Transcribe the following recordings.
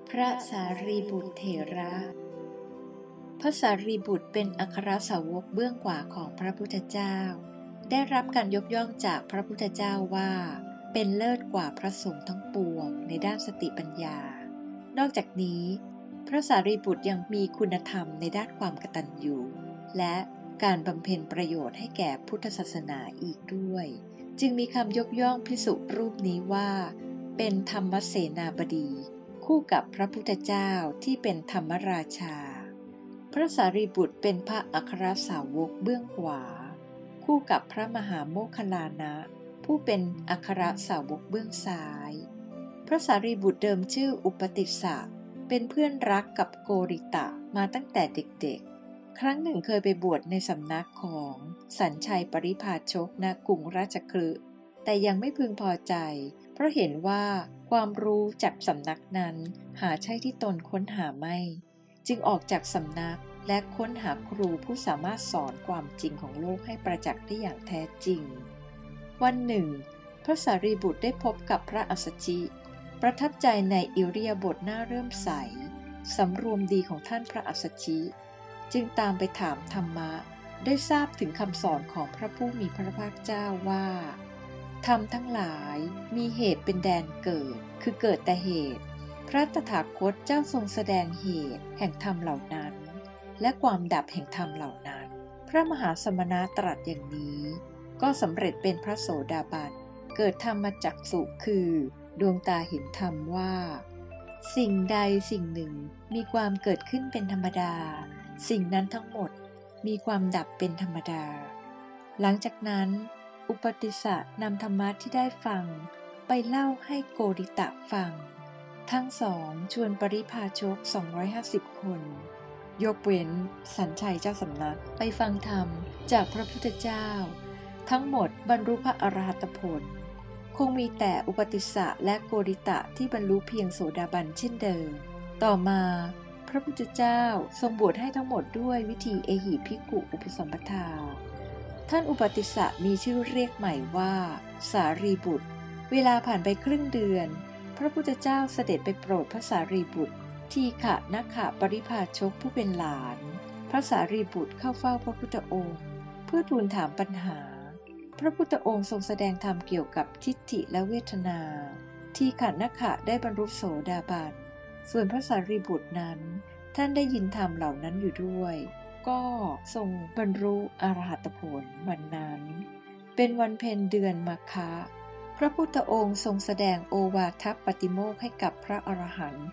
พระสารีบุตรเถระ พระสารีบุตรเป็นอัครสาวกเบื้องขวาของพระพุทธเจ้าได้รับการยกย่องจากพระพุทธเจ้าว่าเป็นเลิศกว่าพระสงฆ์ทั้งปวงในด้านสติปัญญานอกจากนี้พระสารีบุตรยังมีคุณธรรมในด้านความกตัญญูและการบำเพ็ญประโยชน์ให้แก่พุทธศาสนาอีกด้วยจึงมีคำยกย่องภิกษุรูปนี้ว่าเป็นธรรมเสนาบดีคู่กับพระพุทธเจ้าที่เป็นธรรมราชาพระสารีบุตรเป็นพระอัครสาวกเบื้องขวาคู่กับพระมหาโมคคัลลานะผู้เป็นอัครสาวกเบื้องซ้ายพระสารีบุตรเดิมชื่ออุปติสสะเป็นเพื่อนรักกับโกริตะมาตั้งแต่เด็กๆครั้งหนึ่งเคยไปบวชในสำนักของสัญชัยปริพาชกณกรุงราชคฤห์แต่ยังไม่พึงพอใจเพราะเห็นว่าความรู้จากสำนักนั้นหาใช่ที่ตนค้นหาไม่จึงออกจากสำนักและค้นหาครูผู้สามารถสอนความจริงของโลกให้ประจักษ์ได้อย่างแท้จริงวันหนึ่งพระสารีบุตรได้พบกับพระอัสสชิประทับใจในอิริยาบถหน้าเริ่มใสสำรวมดีของท่านพระอัสสชิจึงตามไปถามธรรมะได้ทราบถึงคำสอนของพระผู้มีพระภาคเจ้าว่าธรรมทั้งหลายมีเหตุเป็นแดนเกิดคือเกิดแต่เหตุพระตถาคตเจ้าทรงแสดงเหตุแห่งธรรมเหล่านั้นและความดับแห่งธรรมเหล่านั้นพระมหาสมณะตรัสอย่างนี้ก็สำเร็จเป็นพระโสดาบันเกิดธรรมจักษุคือดวงตาเห็นธรรมว่าสิ่งใดสิ่งหนึ่งมีความเกิดขึ้นเป็นธรรมดาสิ่งนั้นทั้งหมดมีความดับเป็นธรรมดาหลังจากนั้นอุปติสสะนำธรรมะที่ได้ฟังไปเล่าให้โกริตะฟังทั้งสองชวนปริพาชก250คนยกเว้นสัญชัยเจ้าสำนักไปฟังธรรมจากพระพุทธเจ้าทั้งหมดบรรลุพระอรหัตผลคงมีแต่อุปติสสะและโกริตะที่บรรลุเพียงโสดาบันเช่นเดิมต่อมาพระพุทธเจ้าทรงบวชให้ทั้งหมดด้วยวิธีเอหิภิกขุอุปสัมปทาท่านอุปติสสะมีชื่อเรียกใหม่ว่าสารีบุตรเวลาผ่านไปครึ่งเดือนพระพุทธเจ้าเสด็จไปโปรดพระสารีบุตรทีฆะนัคขะปริพาชกผู้เป็นหลานพระสารีบุตรเข้าเฝ้าพระพุทธองค์เพื่อทูลถามปัญหาพระพุทธองค์ทรงแสดงธรรมเกี่ยวกับทิฏฐิและเวทนาทีฆะนัคขะได้บรรลุโสดาบันส่วนพระสารีบุตรนั้นท่านได้ยินธรรมเหล่านั้นอยู่ด้วยก็ทรงบรรลุอรหัตผลวันนั้นเป็นวันเพ็ญเดือนมฆะพระพุทธองค์ทรงแสดงโอวาทปาติโมกข์ให้กับพระอรหันต์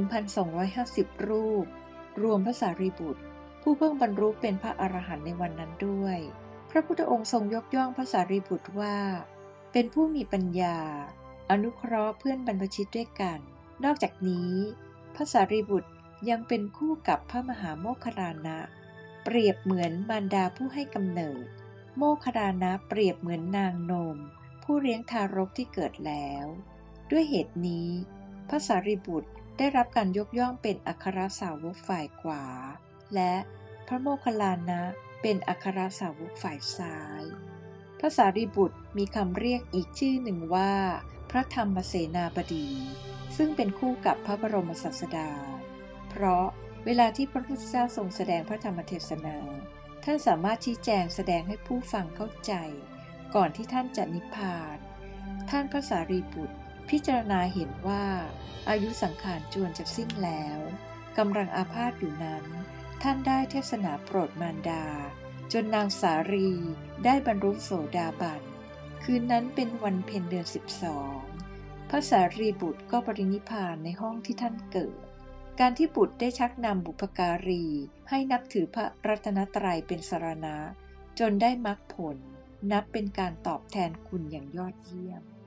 1,250 รูปรวมพระสารีบุตรผู้เพิ่งบรรลุเป็นพระอรหันต์ในวันนั้นด้วยพระพุทธองค์ทรงยกย่องพระสารีบุตรว่าเป็นผู้มีปัญญาอนุเคราะห์เพื่อนบรรพชิตด้วยกันนอกจากนี้พระสารีบุตรยังเป็นคู่กับพระมหาโมคคัลลานะเปรียบเหมือนมารดาผู้ให้กำเนิดโมคคัลลานะเปรียบเหมือนนางนมผู้เลี้ยงทารกที่เกิดแล้วด้วยเหตุนี้พระสารีบุตรได้รับการยกย่องเป็นอัครสาวกฝ่ายขวาและพระโมคคัลลานะเป็นอัครสาวกฝ่ายซ้ายพระสารีบุตรมีคำเรียกอีกชื่อหนึ่งว่าพระธรรมเสนาบดีซึ่งเป็นคู่กับพระบรมศาสดาเพราะเวลาที่พระพุทธเจ้าทรงแสดงพระธรรมเทศนาท่านสามารถชี้แจงแสดงให้ผู้ฟังเข้าใจก่อนที่ท่านจะนิพพานท่านพระสารีบุตรพิจารณาเห็นว่าอายุสังขารจวนจะสิ้นแล้วกำลังอาพาธอยู่นั้นท่านได้เทศนาโปรดมารดาจนนางสารีได้บรรลุโสดาบันคืนนั้นเป็นวันเพ็ญเดือน12พระสารีบุตรก็ปรินิพพานในห้องที่ท่านเกิดการที่บุตรได้ชักนำบุพการีให้นับถือพระรัตนตรัยเป็นสรณะจนได้มรรคผลนับเป็นการตอบแทนคุณอย่างยอดเยี่ยม